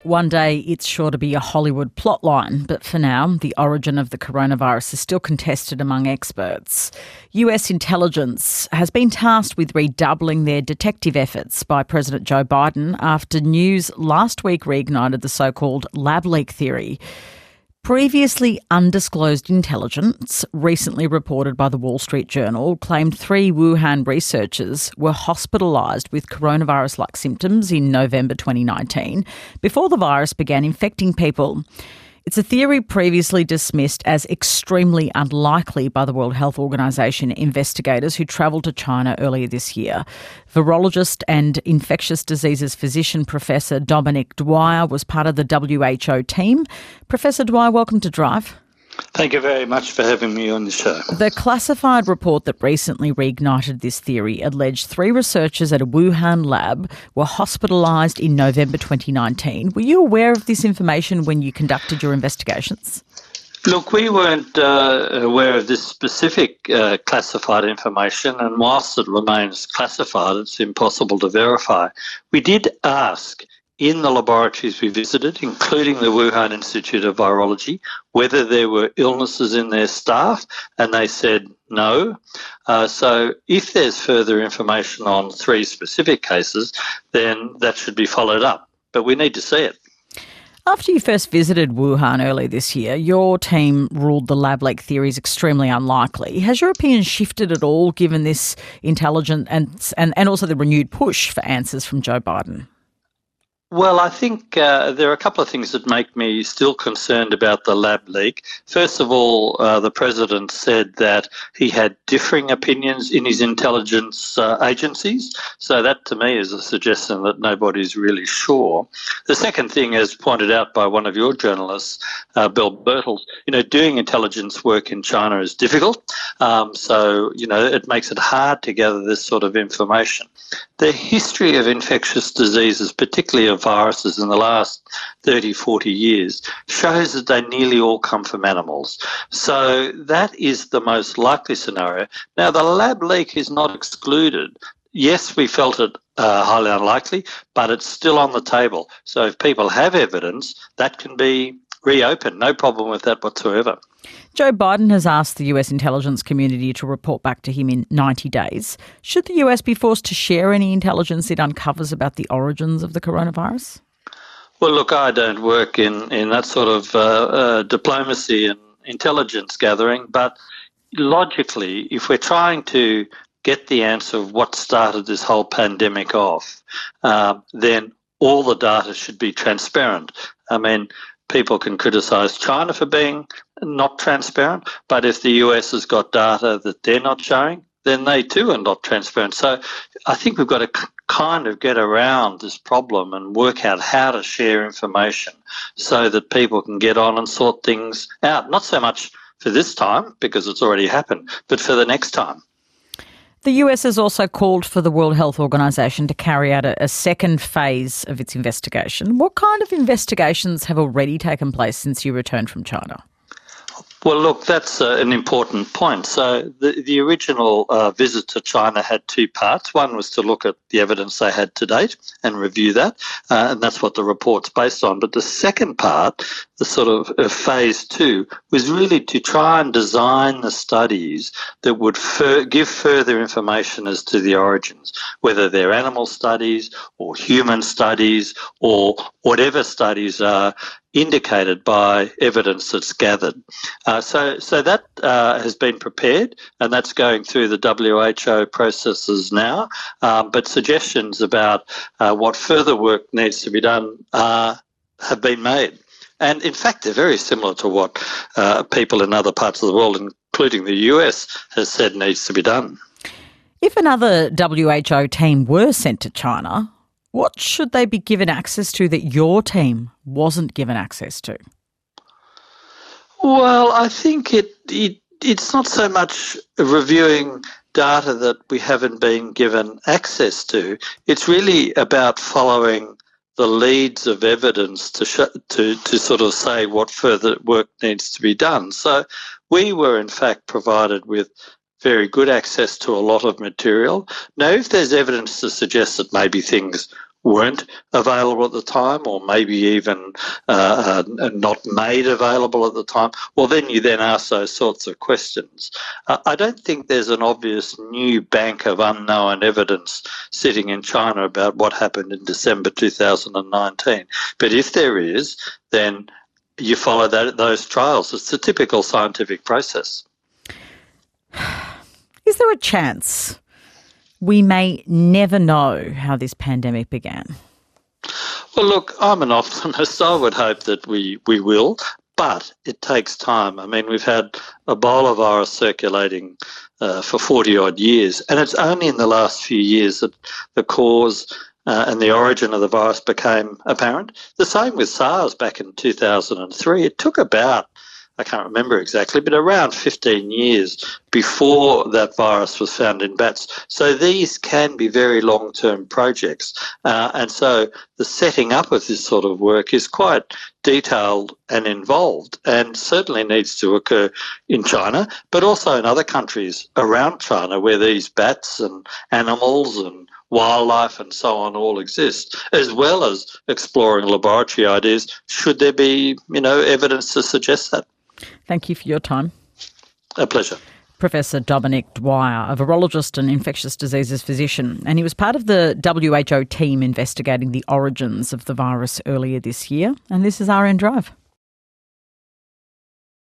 One day it's sure to be a Hollywood plotline, but for now, the origin of the coronavirus is still contested among experts. US intelligence has been tasked with redoubling their detective efforts by President Joe Biden after news last week reignited the so-called lab leak theory. Previously undisclosed intelligence, recently reported by the Wall Street Journal, claimed 3 Wuhan researchers were hospitalised with coronavirus-like symptoms in November 2019 before the virus began infecting people. It's a theory previously dismissed as extremely unlikely by the World Health Organization investigators who travelled to China earlier this year. Virologist and infectious diseases physician Professor Dominic Dwyer was part of the WHO team. Professor Dwyer, welcome to Drive. Thank you very much for having me on the show. The classified report that recently reignited this theory alleged 3 researchers at a Wuhan lab were hospitalised in November 2019. Were you aware of this information when you conducted your investigations? Look, we weren't aware of this specific classified information, and whilst it remains classified, it's impossible to verify. We did ask in the laboratories we visited, including the Wuhan Institute of Virology, whether there were illnesses in their staff, and they said no. So if there's further information on 3 specific cases, then that should be followed up. But we need to see it. After you first visited Wuhan earlier this year, your team ruled the lab leak theory is extremely unlikely. Has your opinion shifted at all given this intelligent and also the renewed push for answers from Joe Biden? Well, I think there are a couple of things that make me still concerned about the lab leak. First of all, the president said that he had differing opinions in his intelligence agencies. So that, to me, is a suggestion that nobody's really sure. The second thing, as pointed out by one of your journalists, Bill Birtles, doing intelligence work in China is difficult. So, it makes it hard to gather this sort of information. The history of infectious diseases, particularly of viruses in the last 30, 40 years, shows that they nearly all come from animals. So that is the most likely scenario. Now, the lab leak is not excluded. Yes, we felt it highly unlikely, but it's still on the table. So if people have evidence, that can be reopened. No problem with that whatsoever. Joe Biden has asked the US intelligence community to report back to him in 90 days. Should the US be forced to share any intelligence it uncovers about the origins of the coronavirus? Well, look, I don't work in that sort of diplomacy and intelligence gathering, but logically, if we're trying to get the answer of what started this whole pandemic off, then all the data should be transparent. I mean, people can criticise China for being not transparent, but if the US has got data that they're not showing, then they too are not transparent. So I think we've got to kind of get around this problem and work out how to share information so that people can get on and sort things out. Not so much for this time, because it's already happened, but for the next time. The US has also called for the World Health Organization to carry out a second phase of its investigation. What kind of investigations have already taken place since you returned from China? Well, look, that's an important point. So the original visit to China had 2 parts. One was to look at the evidence they had to date and review that, and that's what the report's based on. But the second part, the sort of phase 2, was really to try and design the studies that would give further information as to the origins, whether they're animal studies or human studies or whatever studies are indicated by evidence that's gathered. So that has been prepared, and that's going through the WHO processes now. But suggestions about what further work needs to be done have been made. And in fact, they're very similar to what people in other parts of the world, including the US, has said needs to be done. If another WHO team were sent to China, what should they be given access to that your team wasn't given access to? Well, I think it's not so much reviewing data that we haven't been given access to. It's really about following the leads of evidence to sort of say what further work needs to be done. So we were in fact provided with very good access to a lot of material. Now, if there's evidence to suggest that maybe things weren't available at the time, or maybe even not made available at the time, well, then you then ask those sorts of questions. I don't think there's an obvious new bank of unknown evidence sitting in China about what happened in December 2019. But if there is, then you follow those trials. It's the typical scientific process. Is there a chance we may never know how this pandemic began? Well, look, I'm an optimist. I would hope that we will, but it takes time. I mean, we've had Ebola virus circulating for 40-odd years, and it's only in the last few years that the cause and the origin of the virus became apparent. The same with SARS back in 2003. It took about, I can't remember exactly, but around 15 years before that virus was found in bats. So these can be very long-term projects. And so the setting up of this sort of work is quite detailed and involved, and certainly needs to occur in China, but also in other countries around China where these bats and animals and wildlife and so on all exist, as well as exploring laboratory ideas should there be, evidence to suggest that. Thank you for your time. A pleasure. Professor Dominic Dwyer, a virologist and infectious diseases physician, and he was part of the WHO team investigating the origins of the virus earlier this year. And this is RN Drive.